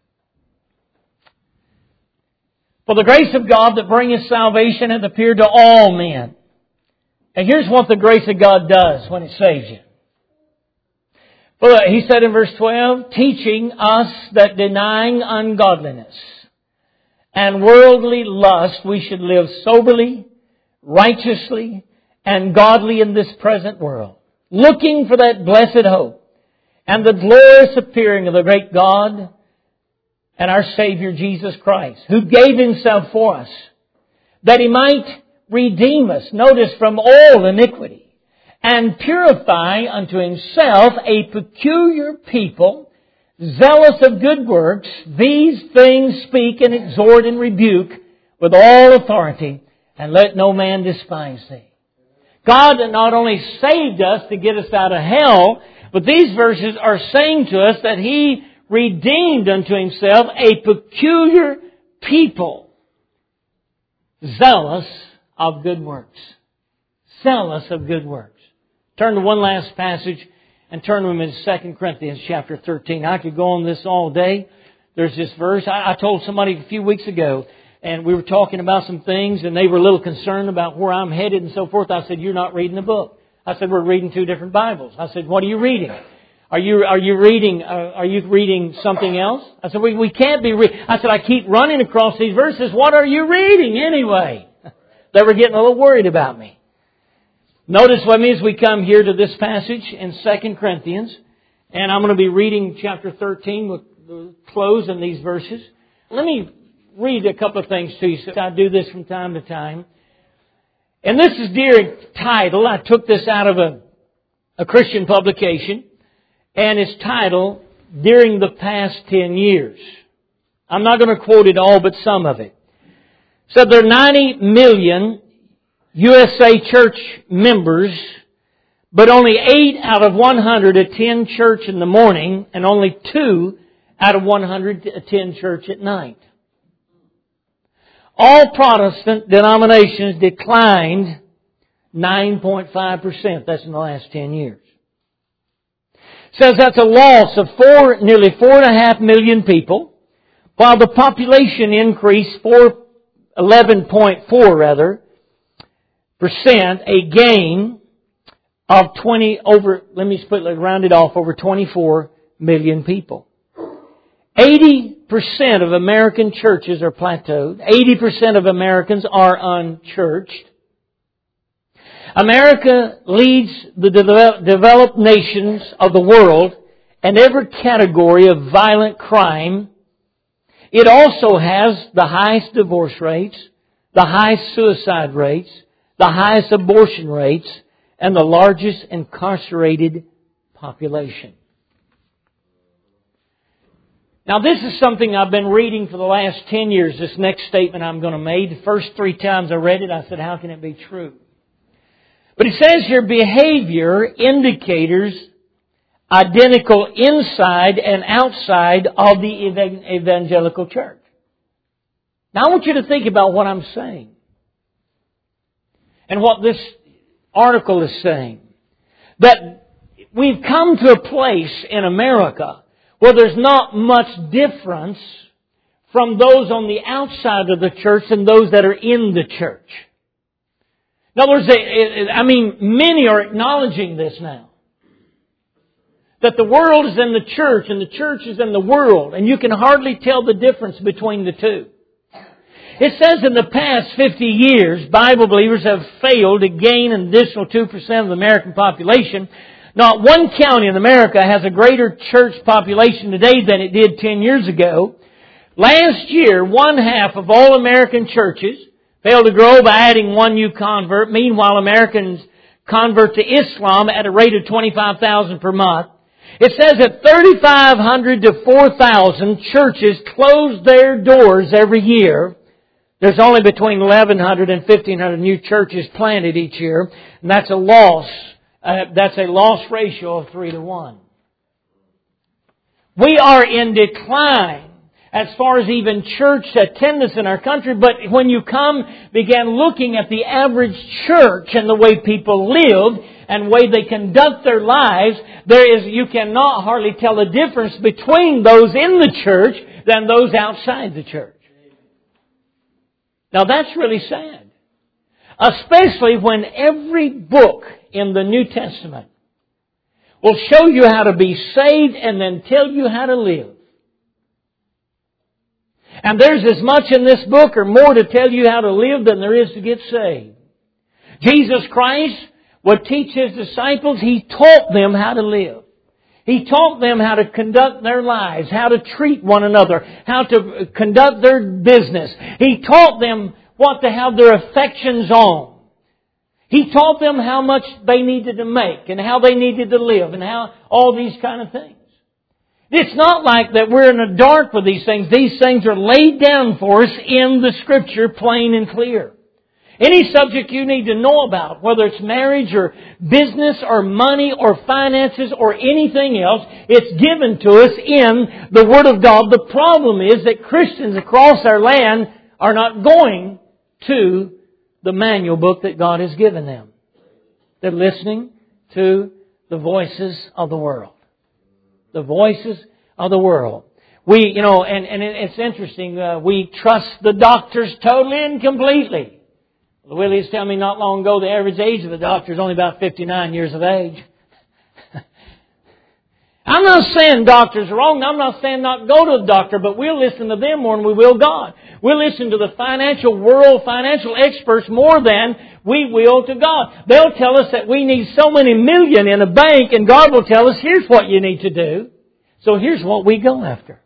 For the grace of God that bringeth salvation hath appeared to all men. And here's what the grace of God does when it saves you. For he said in verse twelve, teaching us that denying ungodliness and worldly lust we should live soberly, righteously, and godly in this present world, looking for that blessed hope and the glorious appearing of the great God and our Savior Jesus Christ, who gave Himself for us, that He might redeem us, notice, from all iniquity, and purify unto Himself a peculiar people, zealous of good works. These things speak and exhort and rebuke with all authority, and let no man despise thee. God not only saved us to get us out of hell, but these verses are saying to us that He redeemed unto Himself a peculiar people, zealous of good works. Zealous of good works. Turn to one last passage and turn to them in Second Corinthians chapter thirteen. I could go on this all day. There's this verse. I, I told somebody a few weeks ago, and we were talking about some things, and they were a little concerned about where I'm headed and so forth. I said, you're not reading the book. I said, we're reading two different Bibles. I said, what are you reading? Are you, are you reading, uh, are you reading something else? I said, we, we can't be reading. I said, I keep running across these verses. What are you reading anyway? They were getting a little worried about me. Notice with me as we come here to this passage in Second Corinthians. And I'm going to be reading chapter thirteen. We'll close in these verses. Let me read a couple of things to you. I do this from time to time. And this is dear title. I took this out of a, a Christian publication. And it's titled, During the Past Ten Years. I'm not going to quote it all, but some of it. So there are ninety million U S A church members, but only eight out of one hundred attend church in the morning, and only two out of one hundred attend church at night. All Protestant denominations declined nine point five percent. That's in the last ten years. Says that's a loss of four, nearly four and a half million people, while the population increased four, eleven point four rather, percent, a gain of twenty over, let me split, let round it off, over twenty-four million people. eighty percent of American churches are plateaued. eighty percent of Americans are unchurched. America leads the developed nations of the world in every category of violent crime. It also has the highest divorce rates, the highest suicide rates, the highest abortion rates, and the largest incarcerated population. Now this is something I've been reading for the last ten years, this next statement I'm going to make. The first three times I read it, I said, how can it be true? But it says here, behavior indicators identical inside and outside of the evangelical church. Now I want you to think about what I'm saying. And what this article is saying. That we've come to a place in America where there's not much difference from those on the outside of the church and those that are in the church. In other words, I mean, many are acknowledging this now. That the world is in the church and the church is in the world, and you can hardly tell the difference between the two. It says in the past fifty years, Bible believers have failed to gain an additional two percent of the American population. Not one county in America has a greater church population today than it did ten years ago. Last year, one half of all American churches failed to grow by adding one new convert. Meanwhile, Americans convert to Islam at a rate of twenty-five thousand per month. It says that thirty-five hundred to four thousand churches close their doors every year. There's only between eleven hundred and fifteen hundred new churches planted each year. And that's a loss. Uh, that's a loss ratio of three to one. We are in decline as far as even church attendance in our country. But when you come, began looking at the average church and the way people live and the way they conduct their lives, there is, you cannot hardly tell the difference between those in the church than those outside the church. Now that's really sad. Especially when every book in the New Testament will show you how to be saved and then tell you how to live. And there's as much in this book or more to tell you how to live than there is to get saved. Jesus Christ would teach His disciples. He taught them how to live. He taught them how to conduct their lives, how to treat one another, how to conduct their business. He taught them what to have their affections on. He taught them how much they needed to make and how they needed to live and how all these kind of things. It's not like that we're in the dark with these things. These things are laid down for us in the Scripture, plain and clear. Any subject you need to know about, whether it's marriage or business or money or finances or anything else, it's given to us in the Word of God. The problem is that Christians across our land are not going to the manual book that God has given them. They're listening to the voices of the world. The voices of the world. We, you know, and, and it's interesting, uh, we trust the doctors totally and completely. Willie was telling me not long ago the average age of the doctor is only about fifty-nine years of age. I'm not saying doctors are wrong. I'm not saying not go to the doctor, but we'll listen to them more than we will God. We'll listen to the financial world, financial experts more than we will to God. They'll tell us that we need so many million in a bank, and God will tell us, here's what you need to do. So here's what we go after.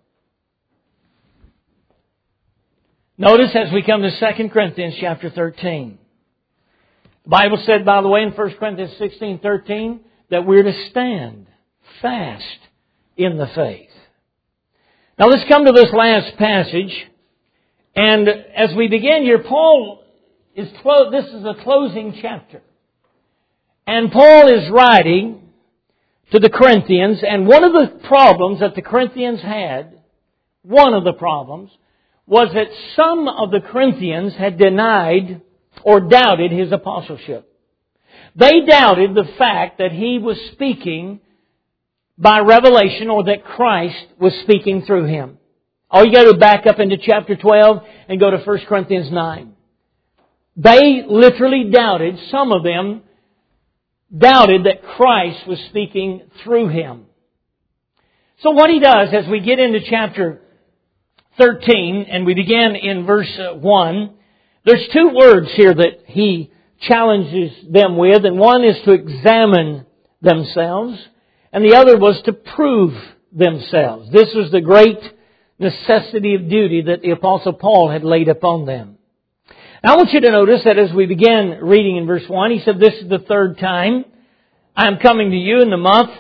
Notice as we come to Second Corinthians chapter thirteen. The Bible said, by the way, in First Corinthians sixteen thirteen, that we're to stand fast in the faith. Now let's come to this last passage. And as we begin here, Paul is, clo- this is a closing chapter. And Paul is writing to the Corinthians, and one of the problems that the Corinthians had, one of the problems, was that some of the Corinthians had denied or doubted his apostleship. They doubted the fact that he was speaking by revelation, or that Christ was speaking through him. Oh, you got to back up into chapter twelve and go to First Corinthians nine. They literally doubted, some of them doubted that Christ was speaking through him. So what he does as we get into chapter thirteen, and we begin in verse one, there's two words here that he challenges them with, and one is to examine themselves, and the other was to prove themselves. This was the great necessity of duty that the Apostle Paul had laid upon them. Now I want you to notice that as we begin reading in verse one, he said, this is the third time I am coming to you in the month,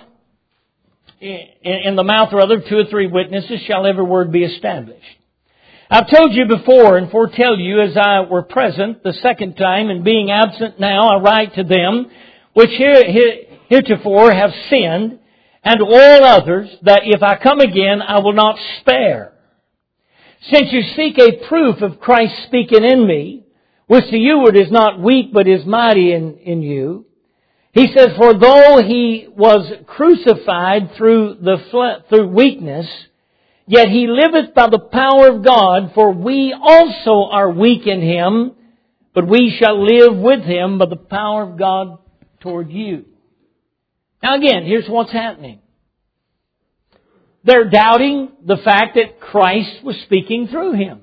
in the mouth rather of two or three witnesses shall every word be established. I've told you before and foretell you as I were present the second time, and being absent now I write to them which heretofore have sinned, and all others, that if I come again I will not spare. Since you seek a proof of Christ speaking in me, which to you is not weak but is mighty in, in you. He says, for though he was crucified through the fle- through weakness, yet he liveth by the power of God, for we also are weak in him, but we shall live with him by the power of God toward you. Now again, here's what's happening. They're doubting the fact that Christ was speaking through him.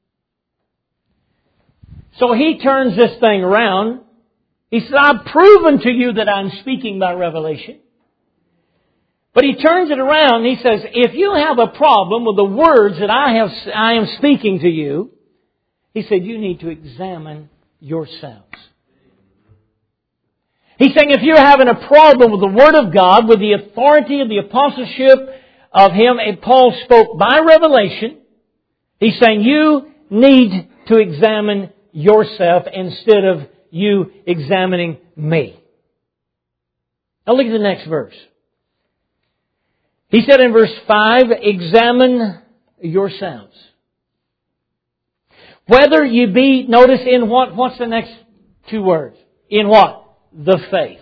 So he turns this thing around. He said, I've proven to you that I'm speaking by revelation. But he turns it around and he says, if you have a problem with the words that I have, I am speaking to you, he said, you need to examine yourselves. He's saying if you're having a problem with the Word of God, with the authority of the apostleship of Him, and Paul spoke by revelation, he's saying you need to examine yourself instead of you examining me. Now look at the next verse. He said in verse five, examine yourselves. Whether you be, notice in what, what's the next two words? In what? The faith.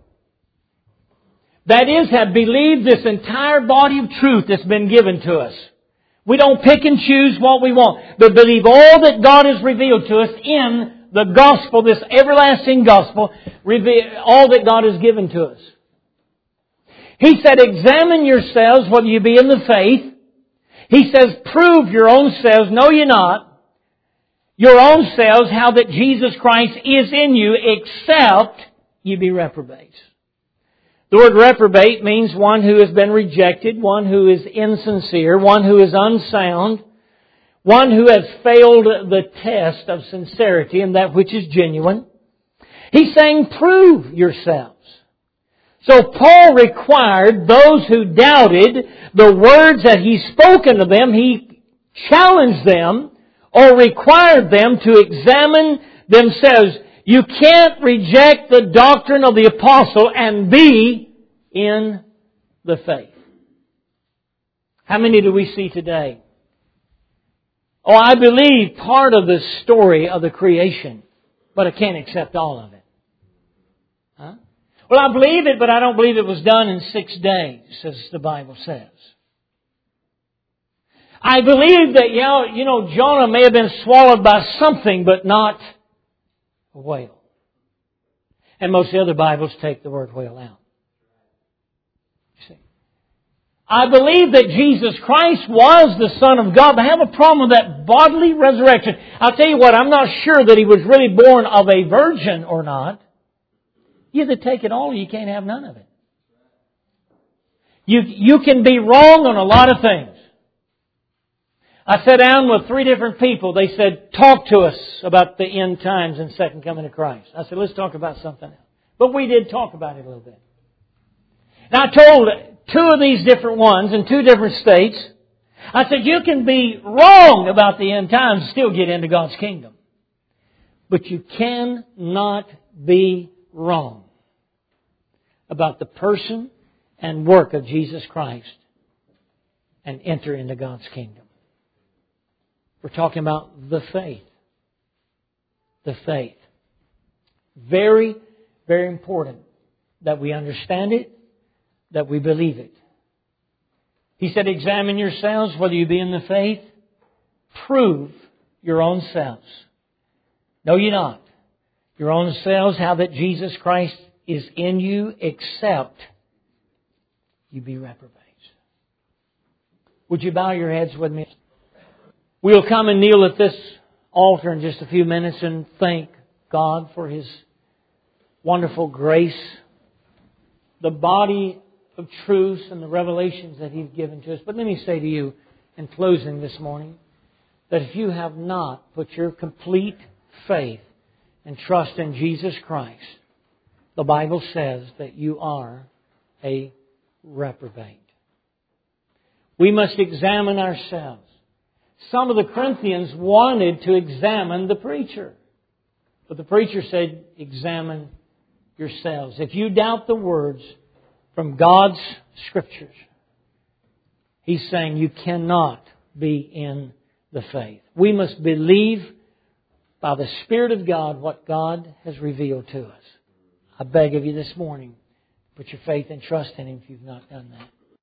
That is, have believed this entire body of truth that's been given to us. We don't pick and choose what we want, but believe all that God has revealed to us in the gospel, this everlasting gospel, all that God has given to us. He said, examine yourselves whether you be in the faith. He says, prove your own selves, know ye not, your own selves, how that Jesus Christ is in you, except you be reprobates. The word reprobate means one who has been rejected, one who is insincere, one who is unsound, one who has failed the test of sincerity and that which is genuine. He's saying, prove yourselves. So Paul required those who doubted the words that He spoken to them, he challenged them or required them to examine themselves. You can't reject the doctrine of the apostle and be in the faith. How many do we see today? Oh, I believe part of the story of the creation, but I can't accept all of it. Huh? Well, I believe it, but I don't believe it was done in six days, as the Bible says. I believe that, you know, you know, Jonah may have been swallowed by something, but not a whale. And most of the other Bibles take the word whale out. You see. I believe that Jesus Christ was the Son of God, but I have a problem with that bodily resurrection. I'll tell you what, I'm not sure that He was really born of a virgin or not. You either take it all or you can't have none of it. You, you can be wrong on a lot of things. I sat down with three different people. They said, talk to us about the end times and second coming of Christ. I said, let's talk about something else. But we did talk about it a little bit. Now I told two of these different ones in two different states, I said, you can be wrong about the end times and still get into God's kingdom. But you cannot be wrong about the person and work of Jesus Christ and enter into God's kingdom. We're talking about the faith. The faith. Very, very important that we understand it, that we believe it. He said, examine yourselves whether you be in the faith. Prove your own selves. Know ye not your own selves how that Jesus Christ is in you, except you be reprobates. Would you bow your heads with me? We'll come and kneel at this altar in just a few minutes and thank God for His wonderful grace, the body of truths and the revelations that He's given to us. But let me say to you in closing this morning that if you have not put your complete faith and trust in Jesus Christ, the Bible says that you are a reprobate. We must examine ourselves. Some of the Corinthians wanted to examine the preacher. But the preacher said, examine yourselves. If you doubt the words from God's Scriptures, he's saying you cannot be in the faith. We must believe by the Spirit of God what God has revealed to us. I beg of you this morning, put your faith and trust in Him if you've not done that.